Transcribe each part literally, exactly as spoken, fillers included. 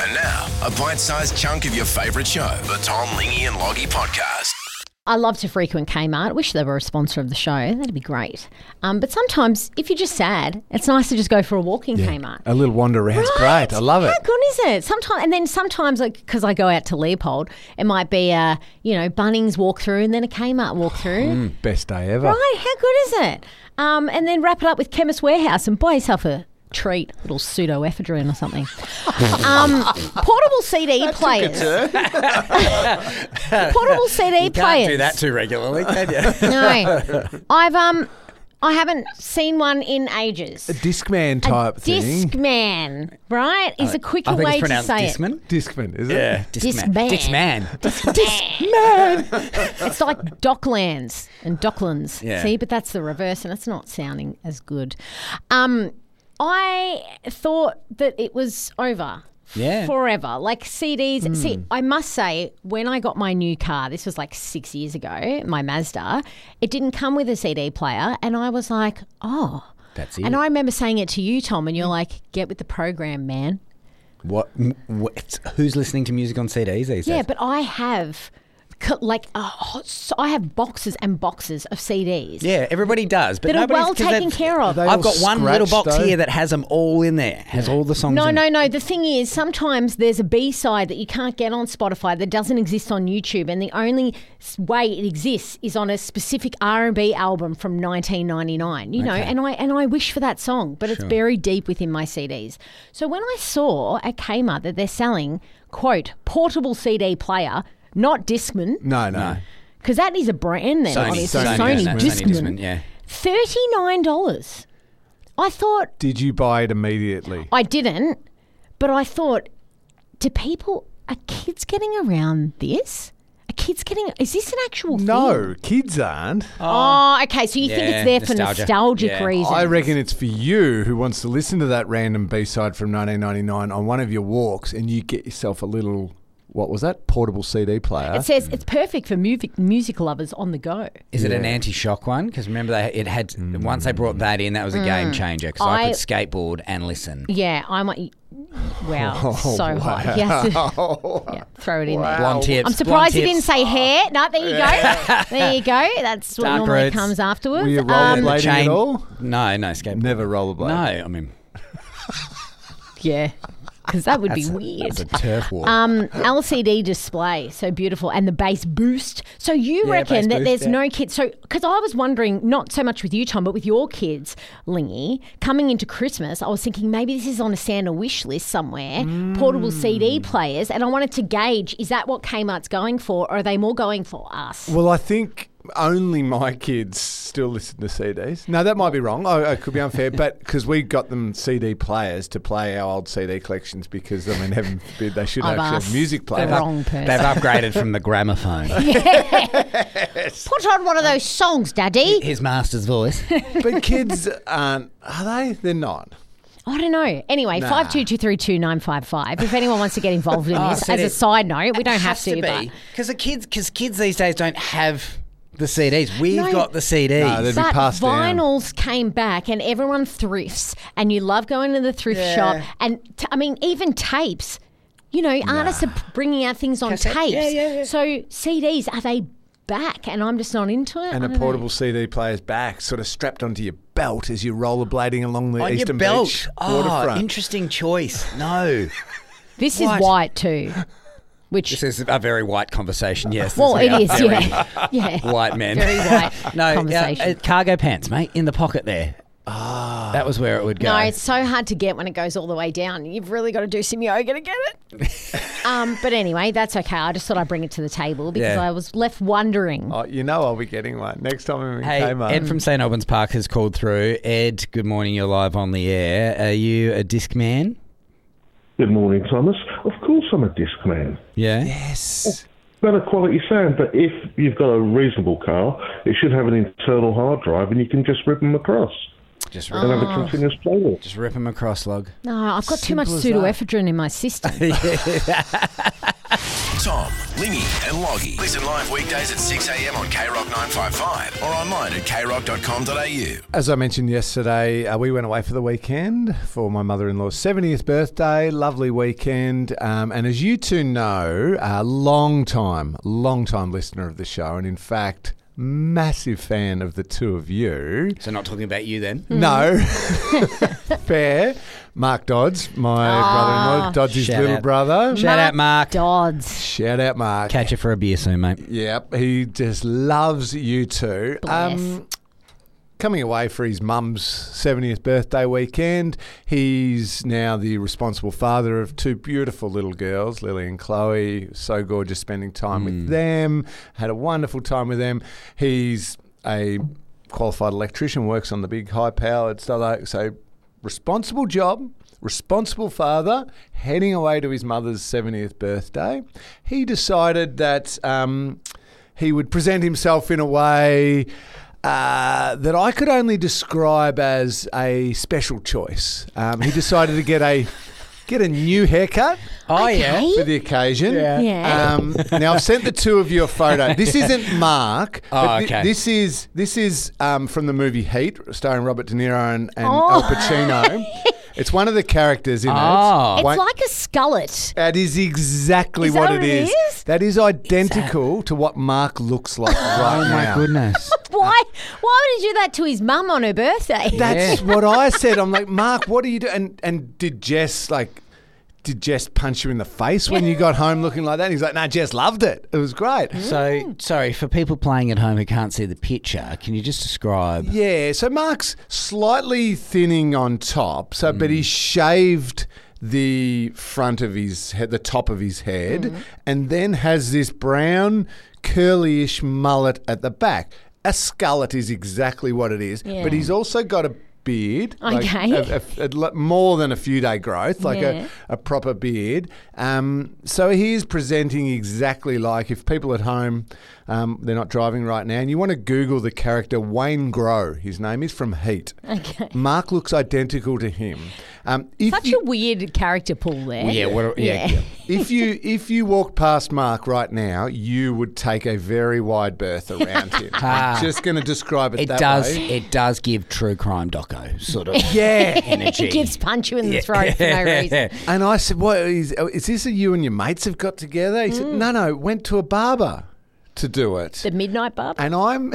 And now, a bite-sized chunk of your favourite show, the Tom, Lingy and Loggy podcast. I love to frequent Kmart. Wish they were a sponsor of the show. That'd be great. Um, but sometimes, if you're just sad, it's nice to just go for a walk in yeah, Kmart. A little wander around's right? great. I love it. How good is it? Sometimes, and then sometimes, like, because I go out to Leopold, it might be a you know Bunnings walk through and then a Kmart walk through. Mm, best day ever. Right? How good is it? Um, and then wrap it up with Chemist Warehouse and buy yourself a treat, a little pseudoephedrine or something. um, portable C D that players. Portable C D you players. Can't do that too regularly, can you? No, I've um, I haven't seen one in ages. A Discman type a thing. Discman, right? Is a quicker I think way it's to say Discman. it. Discman, is it? Yeah, Discman. Discman. Discman. It's like Docklands and Docklands. Yeah. See, but that's the reverse, and it's not sounding as good. Um. I thought that it was over Yeah. forever. Like C Ds. Mm. See, I must say, when I got my new car, this was like six years ago, my Mazda, it didn't come with a C D player. And I was like, oh. That's it. And I remember saying it to you, Tom, and you're like, get with the program, man. What, what? Who's listening to music on C Ds these days? Yeah, but I have... Like, oh, so I have boxes and boxes of C Ds. Yeah, everybody does. But that are nobody's- well 'cause taken they've- care of. Are they I've all got one little scratched, box though? here that has them all in there. Has all the songs No, in no, it. no. The thing is, sometimes there's a B-side that you can't get on Spotify that doesn't exist on YouTube, and the only s- way it exists is on a specific R and B album from nineteen ninety-nine. You know, Okay. and I and I wish for that song, but it's Sure. buried deep within my C Ds. So when I saw at Kmart that they're selling, quote, portable C D player, not Discman, No, no. No. because that is a brand then, Sony, obviously. Sony, Sony, yeah, no, Discman. Sony Discman, yeah. thirty-nine dollars. I thought... Did you buy it immediately? I didn't, but I thought, do people, are kids getting around this? Are kids getting, is this an actual thing? No, kids aren't. Oh, okay, so you think Yeah, it's there for nostalgia. nostalgic Yeah. reasons? I reckon it's for you who wants to listen to that random B-side from nineteen ninety-nine on one of your walks and you get yourself a little, what was that, portable C D player. It says it's perfect for music music lovers on the go. Is it an Yeah. anti-shock one? Because remember, they, it had Mm. once they brought that in, that was a game changer. Because I, I- could skateboard and listen. Yeah, I might, wow, Oh, so hot. wow. Yes. Yeah, throw it in there. Blonde tips. I'm surprised you blonde didn't tips. say hair. No, there you go. There you go. That's what Dark normally roots. comes afterwards. Were you Um, rollerblading Chain- at all? No, no skateboard. Never rollerblade. No, I mean yeah, because that would be weird. it's a turf war. Um, L C D display, so beautiful, and the bass boost. So you Yeah, reckon bass that boost, there's yeah. no kids? So because I was wondering, not so much with you, Tom, but with your kids, Lingy, coming into Christmas, I was thinking maybe this is on a Santa wish list somewhere. Portable C D players, and I wanted to gauge: is that what Kmart's going for, or are they more going for us? Well, I think only my kids still listen to C Ds. No, that might be wrong. I, I could be unfair, but because we got them C D players to play our old C D collections because, I mean, heaven forbid, they should I've actually asked have music the players. wrong person. They've upgraded from the gramophone. Put on one of those songs, Daddy. His master's voice. But kids aren't, are they? They're not. I don't know. Anyway, Nah. five two two three two nine five five. If anyone wants to get involved in Oh, this, C as D. a side note, we don't It have has to. but be because the kids, because kids these days don't have the C Ds. We've No. got the C Ds. No, they'd be But passed down. vinyls came back, and everyone thrifts, and you love going to the thrift Yeah. shop. And t- I mean, even tapes. You know, artists are p- bringing out things on Cassette. tapes. Yeah, yeah, yeah. So C Ds, are they back? And I'm just not into it. And I a don't know. portable C D player's back, sort of strapped onto your belt as you're rollerblading along the On your Eastern belt. Beach Oh, waterfront. interesting choice. No. This What? is white too. Which This is a very white conversation, yes. well, This it is. very Yeah, yeah. White men. Very white no, uh, conversation. uh, cargo pants, mate, in the pocket there. Ah. That was where it would go. No, it's so hard to get when it goes all the way down. You've really got to do some yoga to get it. um, but anyway, that's okay. I just thought I'd bring it to the table because Yeah. I was left wondering. Oh, you know I'll be getting one next time I'm in Hey, Kmart. Ed from Saint Albans Park has called through. Ed, good morning. You're live on the air. Are you a disc man? Good morning, Thomas. Of course I'm a disc man. Yeah. Yes. Better quality sound, but if you've got a reasonable car, it should have an internal hard drive and you can just rip them across Just and rip, have a continuous playlist. just rip them across, log. No, I've got too much Simple as that. pseudoephedrine in my system. Tom, Lingy and Loggy. Listen live weekdays at six a.m. on K Rock nine fifty-five or online at k rock dot com dot a u. As I mentioned yesterday, uh, we went away for the weekend for my mother-in-law's seventieth birthday. Lovely weekend. Um, and as you two know, a long time, long time listener of the show, and in fact, massive fan of the two of you. So not talking about you then? No. Fair. Mark Dodds, my brother-in-law. Dodds' his Shout little out. brother. Shout out, Mark. Dodds. Shout out, Mark. Catch you for a beer soon, mate. Yep, he just loves you two. Bless. Coming away for his mum's seventieth birthday weekend. He's now the responsible father of two beautiful little girls, Lily and Chloe. So gorgeous spending time with them. Had a wonderful time with them. He's a qualified electrician, works on the big high-powered stuff. Like, so responsible job, responsible father, heading away to his mother's seventieth birthday. He decided that um, he would present himself in a way uh, that I could only describe as a special choice. Um, he decided to get a get a new haircut. Oh, yeah. For the occasion. Yeah. Yeah. Um, now I've sent the two of you a photo. This isn't Mark. Oh, but thi- okay. This is this is um, from the movie Heat, starring Robert De Niro and, and Oh. Al Pacino. It's one of the characters in Oh. it. It's One- like a skullet. that is exactly Is that what what it it is. is? That is identical to what Mark looks like right Oh, now. my goodness. Why? Why would he do that to his mum on her birthday? That's what I said. I'm like, Mark, what are you doing? And and did Jess like? Did Jess punch you in the face when you got home looking like that? And he's like, no, Jess loved it. It was great. So, sorry, for people playing at home who can't see the picture, can you just describe? Yeah, so Mark's slightly thinning on top, so but he's shaved the front of his head, the top of his head, and then has this brown curly-ish mullet at the back. A skullet is exactly what it is, Yeah. but he's also got a beard, Okay. like a, a, a, more than a few day growth, like Yeah. a, a proper beard. Um, so he is presenting exactly like, if people at home, um, they're not driving right now, and you want to Google the character Wayne Grow, his name is from Heat. Okay. Mark looks identical to him. Um, if Such you, a weird character pool there. Yeah, what, yeah. Yeah. if you if you walk past Mark right now, you would take a very wide berth around him. I'm just going to describe it, It that does. way. It does give true crime doco sort of Yeah. energy. He gives punch you in the throat for no reason. And I said, "What is, is this? A you and your mates have got together?" He said, "No, no, went to a barber to do it." The Midnight Barber. And I'm,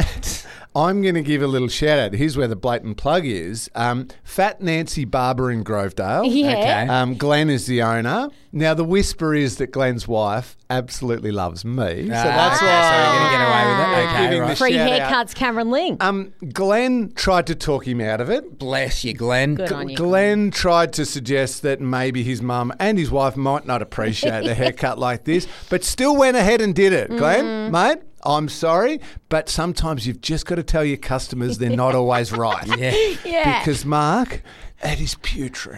I'm going to give a little shout out. Here's where the blatant plug is. Um, Fat Nancy Barber in Grovedale. Yeah. Okay. Um, Glenn is the owner. Now the whisper is that Glenn's wife absolutely loves me, so Ah, that's okay, why so you're gonna get away with it. I'm Okay, giving the right. Free shout out. haircuts, Cameron Ling. Um, Glenn tried to talk him out of it. Bless you, Glenn. Good on you. Glenn tried to suggest that maybe his mum and his wife might not appreciate a haircut like this, but still went ahead and did it. Glenn, mate, I'm sorry, but sometimes you've just got to tell your customers they're not always right. Yeah. Yeah. Because, Mark, that is putrid.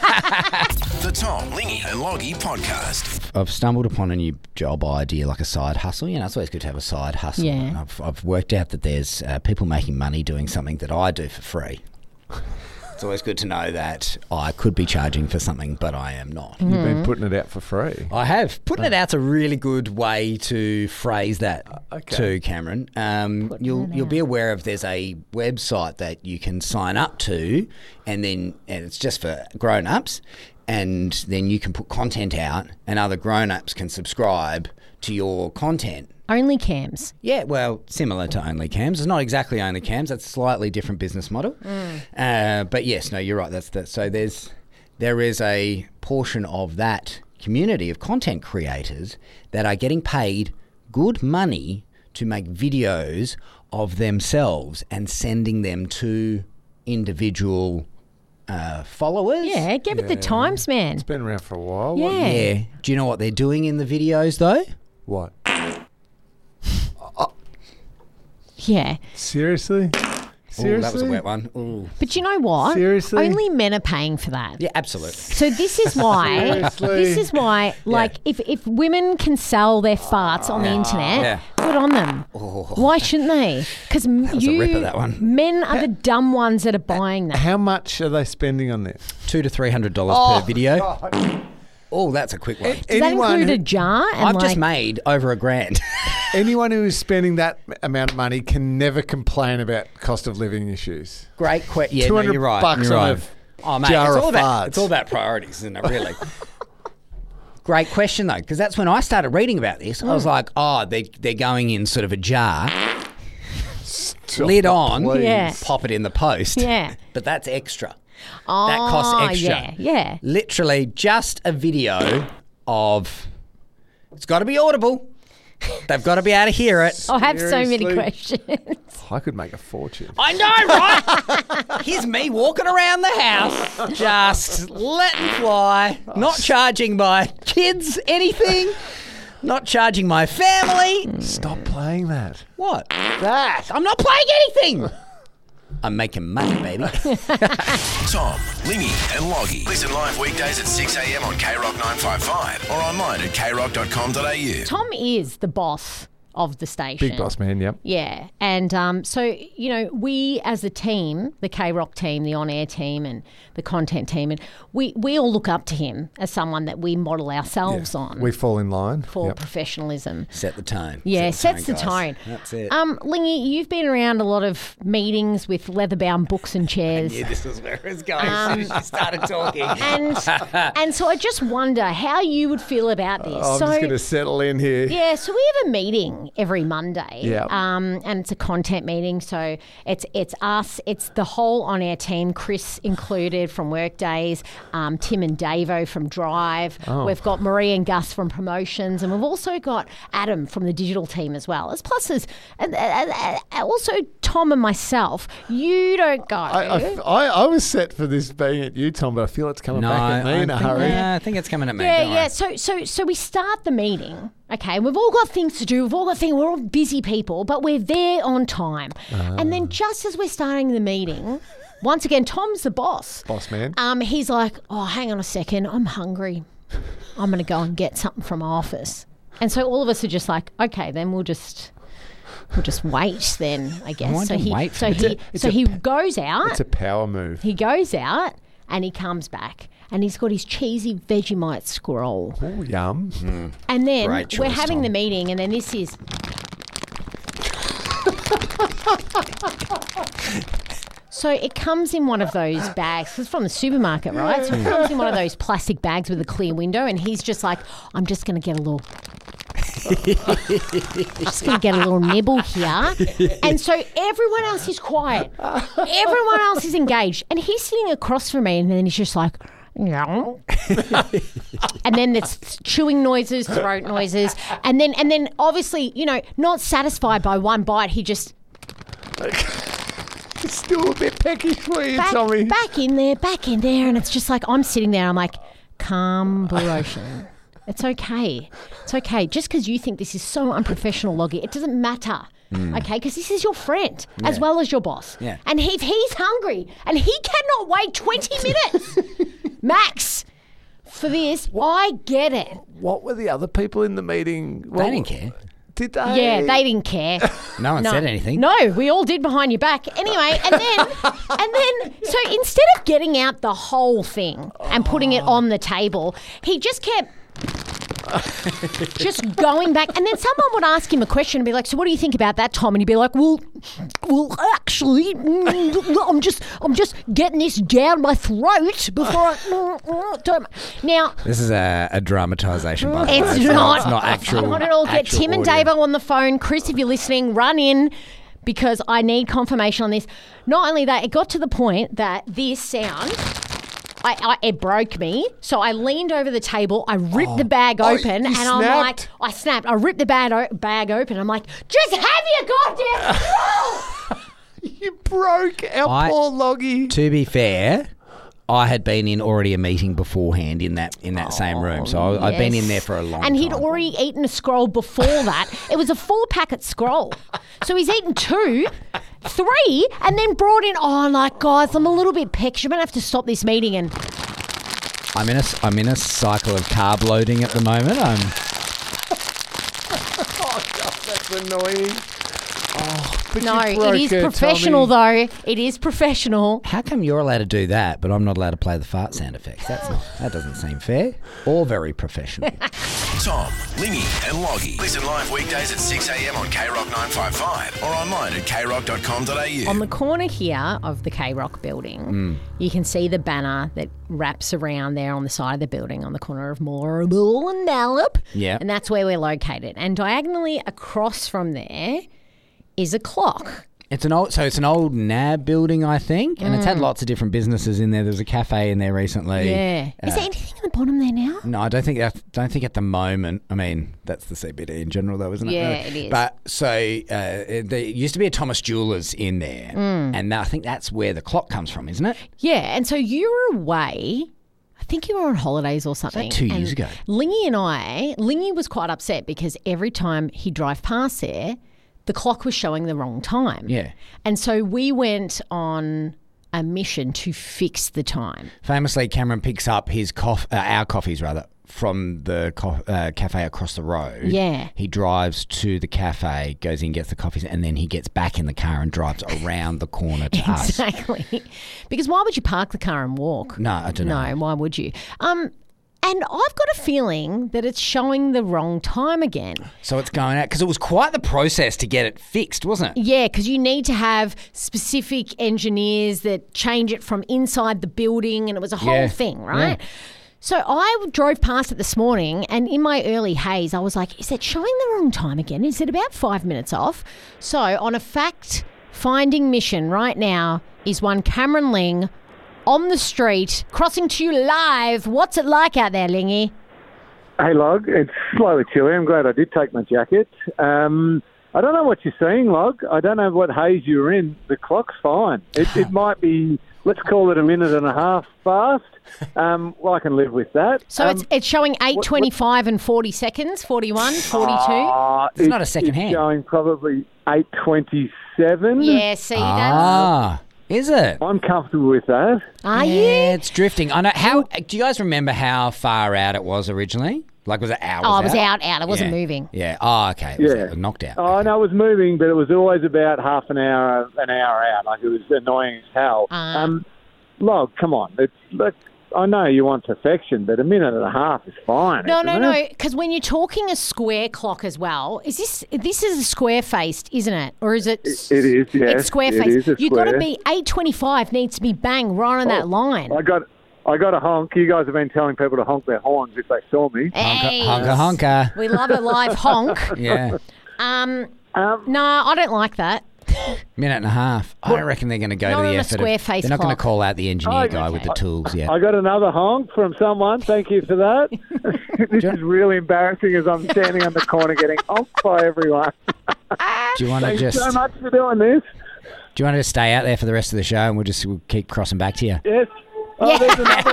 The Tom, Lingy and Loggy podcast. I've stumbled upon a new job idea, like a side hustle. You know, it's always good to have a side hustle. Yeah. And I've, I've worked out that there's uh, people making money doing something that I do for free. It's always good to know that I could be charging for something, but I am not. You've been putting it out for free. I have. Putting it out's a really good way to phrase that okay. too, Cameron. Um, you'll you'll be aware of there's a website that you can sign up to, and then and it's just for grown-ups, and then you can put content out, and other grown-ups can subscribe to your content. Only cams. Yeah, well, similar to OnlyCams. It's not exactly OnlyCams. That's a slightly different business model. Uh, but yes, no, you're right. That's the, so there's there is a portion of that community of content creators that are getting paid good money to make videos of themselves and sending them to individual uh, followers. Yeah, give it the times, man. It's been around for a while. Yeah. What- Yeah. Do you know what they're doing in the videos though? What? Yeah. Seriously? Oh, Seriously? that was a wet one. Ooh. But you know what? Seriously? Only men are paying for that. Yeah, absolutely. So this is why. Seriously? This is why. Like, if if women can sell their farts on the internet, Yeah. good on them. Why shouldn't they? Because was a you ripper, that one. men are the dumb ones that are buying that. How much are they spending on this? Two to three hundred dollars Oh, per video. God. Oh, that's a quick one. Does that Anyone include a who- jar? And I've like, just made over a grand. Anyone who is spending that amount of money can never complain about cost of living issues. Great question. Yeah, no, two hundred you're right. bucks you're on right. a Oh, mate, jar it's of all, about, farts. it's all about priorities, isn't it, really? Great question, though, because that's when I started reading about this. I was like, oh, they, they're going in sort of a jar, lid on, please. Yeah. pop it in the post. Yeah. But that's extra. oh, That costs extra. Yeah, yeah. Literally just a video of, it's got to be audible. They've got to be able to hear it. I have so many Seriously? questions. I could make a fortune. I know, right? Here's me walking around the house, just letting fly, not charging my kids anything, not charging my family. Stop playing that. What? That. I'm not playing anything. I'm making money, baby. Tom, Lingy, and Loggy. Listen live weekdays at six a.m. on K Rock nine five five or online at k rock dot com dot a u. Tom is the boss of the station. Big boss man, yep. Yeah. And um, so, you know, we as a team, the K-Rock team, the on-air team and the content team, and we, we all look up to him as someone that we model ourselves on We fall in line. for Yep. professionalism. Set the tone. Yeah, Set sets the guys. tone. That's it. Um, Lingy, you've been around a lot of meetings with leather-bound books and chairs. Yeah, this was where it was going as soon as you started talking. And and so I just wonder how you would feel about this. Oh, I'm so just going to settle in here. yeah, so we have a meeting every Monday. Yeah. Um, and it's a content meeting, so it's it's us, it's the whole on air team, Chris included from Workdays, um, Tim and Davo from Drive. Oh. We've got Marie and Gus from Promotions, and we've also got Adam from the digital team as well. As plus as and, and, and also Tom and myself. You don't go. I, I, I, I was set for this being at you, Tom, but I feel it's coming no, back at me I in a think, hurry. yeah, I think it's coming at me. Yeah, Don't yeah. worry. So, so, so we start the meeting. Okay, we've all got things to do. We've all got things. We're all busy people, but we're there on time. And then, just as we're starting the meeting, once again, Tom's the boss. Boss man. Um, he's like, "Oh, hang on a second. I'm hungry. I'm going to go and get something from my office." And so all of us are just like, "Okay, then we'll just." We'll just wait then, I guess. Why so don't he, wait for so it? he, It's a- it's so a he pa- goes out. It's a power move. He goes out and he comes back and he's got his cheesy Vegemite scroll. Oh, yum. And then Great we're choice, having Tom. the meeting, and then this is. So it comes in one of those bags. It's from the supermarket, right? So it comes in one of those plastic bags with a clear window, and he's just like, "I'm just going to get a little." just going to get a little nibble here. And so everyone else is quiet. Everyone else is engaged. And he's sitting across from me, and then he's just like, "No." And then there's chewing noises, throat noises. And then, and then obviously, you know, not satisfied by one bite, he just It's still a bit peckish for you, back, Tommy. back in there, back in there. And it's just like, I'm sitting there, I'm like, calm blue ocean. It's okay. It's okay. Just because you think this is so unprofessional, Loggy, it doesn't matter. Okay, because this is your friend as Yeah. well as your boss. Yeah. And if he's hungry and he cannot wait twenty minutes max for this, I get it. What were the other people in the meeting? They What- didn't care. Did they? Yeah, they didn't care. No one No. said anything. No, we all did behind your back. Anyway, and then and then so instead of getting out the whole thing and putting it on the table, he just kept just going back. And then someone would ask him a question and be like, "So what do you think about that, Tom?" And he'd be like, "Well, well, actually, mm, I'm just I'm just getting this down my throat before I mm, mm, don't." Now, This is a, a dramatisation, by the way. it's not. It's not actual. Not at all. Get actual Tim and audio. Davo on the phone. Chris, if you're listening, run in because I need confirmation on this. Not only that, it got to the point that this sound, I, I, it broke me. So I leaned over the table. I ripped the bag Oh, open, you and I'm like, snapped? I snapped. I ripped the bag, o- bag open. I'm like, just have your goddamn control. You broke our I- poor Loggy. To be fair, I had been in already a meeting beforehand in that in that same room, so I, I'd been in Yes. there for a long And time. he'd already eaten a scroll before that. It was a four packet scroll. So he's eaten two, three, and then brought in, oh, I'm like, guys, I'm a little bit peckish. I'm going to have to stop this meeting. And I'm in a s- I'm in a cycle of carb loading at the moment. I'm Oh, God, that's annoying. But No, you broke it is her, professional Tommy. though. It is professional. How come you're allowed to do that, but I'm not allowed to play the fart sound effects? That's not, that doesn't seem fair or very professional. Tom, Lingy and Loggy. Listen live weekdays at six a.m. on K Rock nine five five or online at k rock dot com dot a u. On the corner here of the K-Rock building, Mm. you can see the banner that wraps around there on the side of the building on the corner of Moorabool and Mallup. Yeah. And that's where we're located. And diagonally across from there is a clock. It's an old, so it's an old N A B building, I think, and it's had lots of different businesses in there. There was a cafe in there recently. Yeah. Uh, is there anything at the bottom there now? No, I don't think that. Don't think at the moment. I mean, that's the C B D in general, though, isn't it? Yeah, Really? it is. But so uh, there used to be a Thomas Jewelers in there, Mm. and I think that's where the clock comes from, isn't it? Yeah. And so you were away. I think you were on holidays or something. two and years ago? Lingy and I, Lingy was quite upset because every time he'd drive past there, the clock was showing the wrong time. Yeah. And so we went on a mission to fix the time. Famously, Cameron picks up his coff- uh, our coffees rather from the co- uh, cafe across the road. Yeah. He drives to the cafe, goes in, gets the coffees, and then he gets back in the car and drives around the corner to us. Exactly. Because why would you park the car and walk? No, I don't know. No, why would you? Um, and I've got a feeling that it's showing the wrong time again. So it's going out because it was quite the process to get it fixed, wasn't it? Yeah, because you need to have specific engineers that change it from inside the building, and it was a whole Yeah. thing, right? Yeah. So I drove past it this morning, and in my early haze, I was like, is it showing the wrong time again? Is it about five minutes off? So on a fact-finding mission right now is one Cameron Ling on the street, crossing to you live. What's it like out there, Lingy? Hey, Log. It's slightly chilly. I'm glad I did take my jacket. Um, I don't know what you're seeing, Log. I don't know what haze you're in. The clock's fine. It, it might be, let's call it a minute and a half fast. Um, well, I can live with that. So um, it's it's showing eight twenty-five and forty seconds, forty-one, forty-two. uh, It's not a second it's hand. showing probably eight twenty-seven. Yeah, see, that's... Ah, is it? I'm comfortable with that. Are yeah, you? it's drifting. I know. How do you guys remember how far out it was originally? Like, was it hours? Oh, it was out, out. It wasn't Yeah. moving. Yeah. Oh, okay. It was Yeah. a knocked out. Oh, no, it was moving, but it was always about half an hour, an hour out. Like, it was annoying as hell. Ah. Um, Log, come on. It's, look, I know you want perfection, but a minute and a half is fine. No, isn't no, it? no. Because when you're talking a square clock as well, is this this is a square faced, isn't it? Or is it? It- it is, yes. It's square It faced. is a You've got to square. be eight twenty five. Needs to be bang right on that Oh, line. I got, I got a honk. You guys have been telling people to honk their horns if they saw me. Hey, Honker, honker. we love a live honk. Yeah. Um, Um, no, I don't like that. Minute and a half. I don't reckon they're going to go Not to on the a effort. of- square-faced They're not going to clock. call out the engineer Oh, guy with the tools yet. I got another honk from someone. Thank you for that. This is really embarrassing as I'm standing on the corner getting honked by everyone. Do you want to Thanks just? so much for doing this. Do you want to just stay out there for the rest of the show, and we'll just we'll keep crossing back to you? Yes. Oh, there's another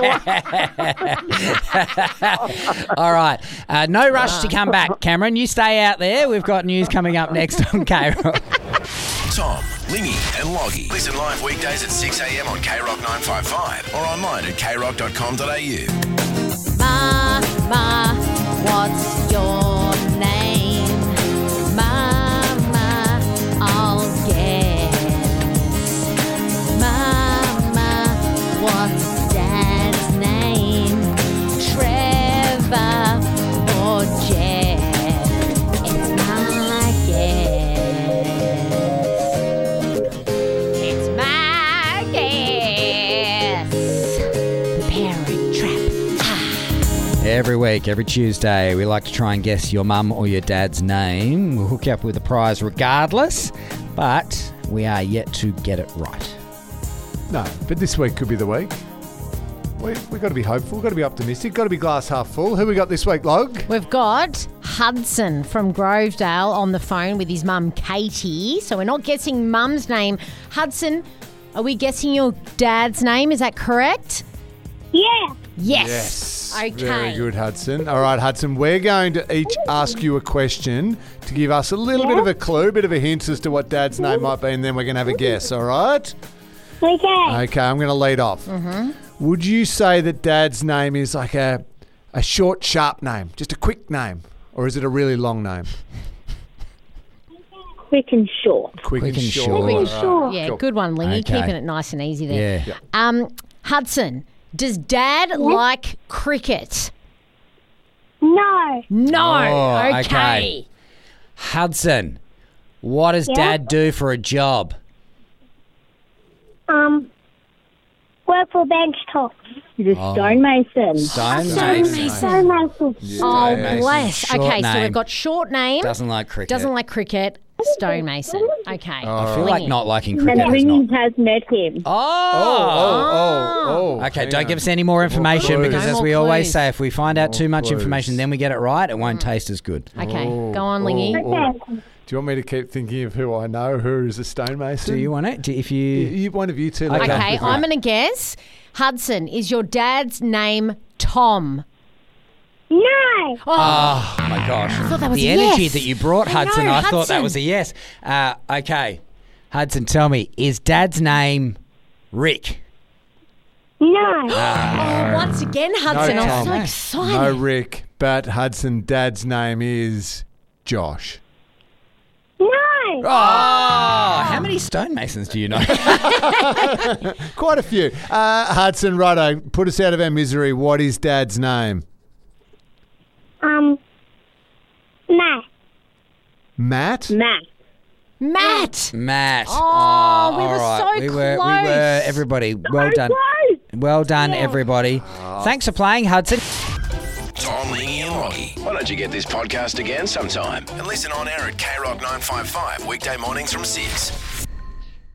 one. All right. Uh, no rush to come back, Cameron. You stay out there. We've got news coming up next on K Rock. Tom, Lingy and Loggy. Listen live weekdays at six a.m. on K Rock nine five five or online at k rock dot com dot a u. Ma, ma, what's your name? Mama, I'll guess. Mama, what's Dad's name? Trevor or Jeff? It's my guess. It's my guess. The Parent Trap. Every week, every Tuesday, we like to try and guess your mum or your dad's name. We'll hook you up with a prize regardless, but we are yet to get it right. No, but this week could be the week. We we got to be hopeful. Got to be optimistic. Got to be glass half full. Who we got this week, Log? We've got Hudson from Grovedale on the phone with his mum, Katie. So we're not guessing mum's name. Hudson, are we guessing your dad's name? Is that correct? Yeah. Yes. Okay. Very good, Hudson. All right, Hudson, we're going to each ask you a question to give us a little bit of a clue, bit of a hint as to what Dad's name might be, and then we're going to have a guess, all right? Okay. Okay, I'm going to lead off. Mm-hmm. Would you say that Dad's name is like a, a short, sharp name, just a quick name, or is it a really long name? quick and short. Quick, Quick and and short. short. Quick and Right. short. Yeah, Cool. good one, Lingy. Okay. Keeping it nice and easy there. Yeah. Um, Hudson, does Dad like cricket? No. No. Oh, okay. okay. Hudson, what does Yeah? Dad do for a job? Um, work for bench tops. He's a Oh. stonemason. Stonemason. Stonemason. Oh, Mason. bless. Short Okay, so name. we've got short name, Doesn't like cricket. doesn't like cricket, stonemason. Okay. I feel like Lingy. not liking And cricket is Ringy not. has met him. Oh. Oh, oh, oh. Okay, hang don't on. give us any more information clues. because, No as more we always clues. say, if we find out too much clues. information, then we get it right. It won't taste as good. Okay, Oh, go on, Lingy. oh, oh. Okay. Do you want me to keep thinking of who I know who is a stonemason? Do you want it? Do, if You, you, you- one of you two. Okay. let us Okay, with I'm that. going to guess. Hudson, is your dad's name Tom? No. Oh, oh my gosh, thought that was the a energy yes. that you brought, I Hudson. know, I thought that Hudson. was a yes. Uh, okay, Hudson, tell me, is Dad's name Rick? No. oh, once again, Hudson, No, I'm Tom. so No, excited. No, Rick, but Hudson, Dad's name is Josh. No. Oh, how many stonemasons do you know? Quite a few. Uh, Hudson, righto, put us out of our misery. What is Dad's name? Um, Matt. Matt? Matt. Matt. Matt. Oh, we all were right. so we were, We close. were, everybody. Well done. Close. Well done, everybody. Thanks for playing, Hudson. Tom, Lingy and Loggy. Why don't you get this podcast again sometime and listen on air at K Rock nine five five weekday mornings from six.